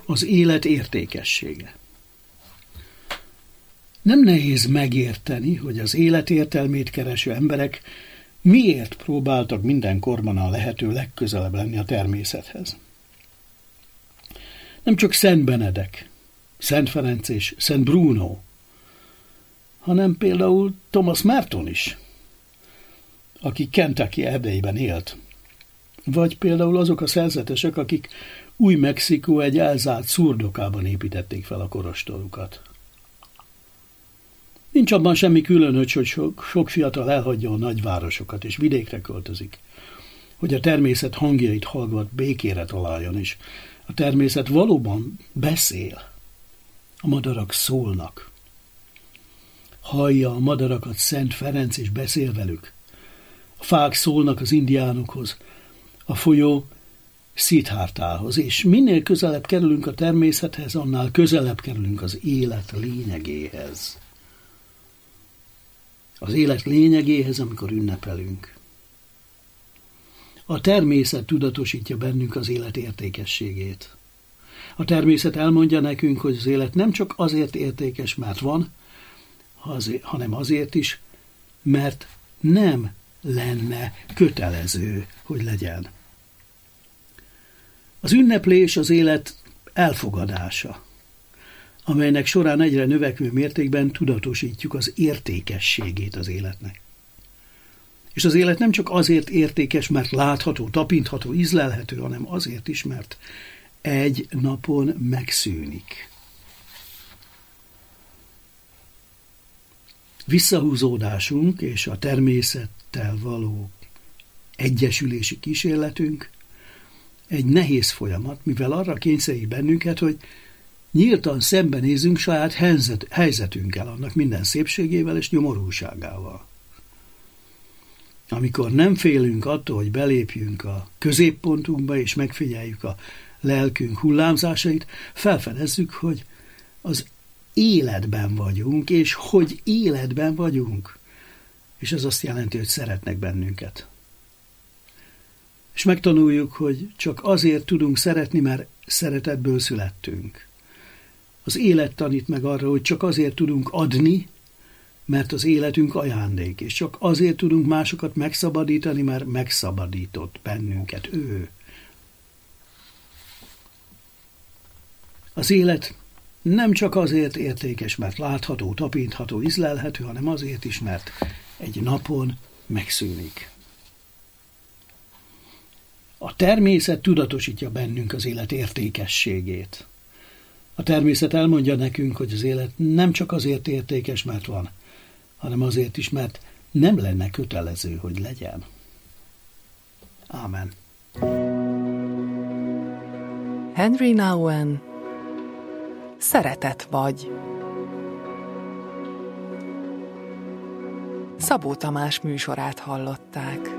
Az élet értékessége. Nem nehéz megérteni, hogy az élet értelmét kereső emberek miért próbáltak mindenkorban a lehető legközelebb lenni a természethez. Nem csak Szent Benedek, Szent Ferenc és Szent Bruno, hanem például Thomas Merton is, aki Kentucky erdeiben élt. Vagy például azok a szerzetesek, akik Új-Mexikó egy elzárt szurdokában építették fel a korostorukat. Nincs abban semmi különös, hogy sok fiatal elhagyja a nagyvárosokat és vidékre költözik, hogy a természet hangjait hallgat békére találjon, és a természet valóban beszél. A madarak szólnak. Hallja a madarakat Szent Ferenc, és beszél velük. A fák szólnak az indiánokhoz, a folyó Szidhártához, és minél közelebb kerülünk a természethez, annál közelebb kerülünk az élet lényegéhez. Az élet lényegéhez, amikor ünnepelünk. A természet tudatosítja bennünk az élet értékességét. A természet elmondja nekünk, hogy az élet nem csak azért értékes, mert van, hanem azért is, mert nem lenne kötelező, hogy legyen. Az ünneplés az élet elfogadása, amelynek során egyre növekvő mértékben tudatosítjuk az értékességét az életnek. És az élet nem csak azért értékes, mert látható, tapintható, ízlelhető, hanem azért is, mert egy napon megszűnik. Visszahúzódásunk és a természettel való egyesülési kísérletünk egy nehéz folyamat, mivel arra kényszerít bennünket, hogy nyíltan szembenézzünk saját helyzetünkkel, annak minden szépségével és nyomorúságával. Amikor nem félünk attól, hogy belépjünk a középpontunkba és megfigyeljük a lelkünk hullámzásait, felfedezzük, hogy az életben vagyunk, és hogy életben vagyunk. És ez azt jelenti, hogy szeretnek bennünket. És megtanuljuk, hogy csak azért tudunk szeretni, mert szeretetből születtünk. Az élet tanít meg arra, hogy csak azért tudunk adni, mert az életünk ajándék, és csak azért tudunk másokat megszabadítani, mert megszabadított bennünket ő. Az élet nem csak azért értékes, mert látható, tapintható, ízlelhető, hanem azért is, mert egy napon megszűnik. A természet tudatosítja bennünk az élet értékességét. A természet elmondja nekünk, hogy az élet nem csak azért értékes, mert van, hanem azért is, mert nem lenne kötelező, hogy legyen. Ámen. Henry Nouwen, Szeretet vagy. Szabó Tamás műsorát hallották.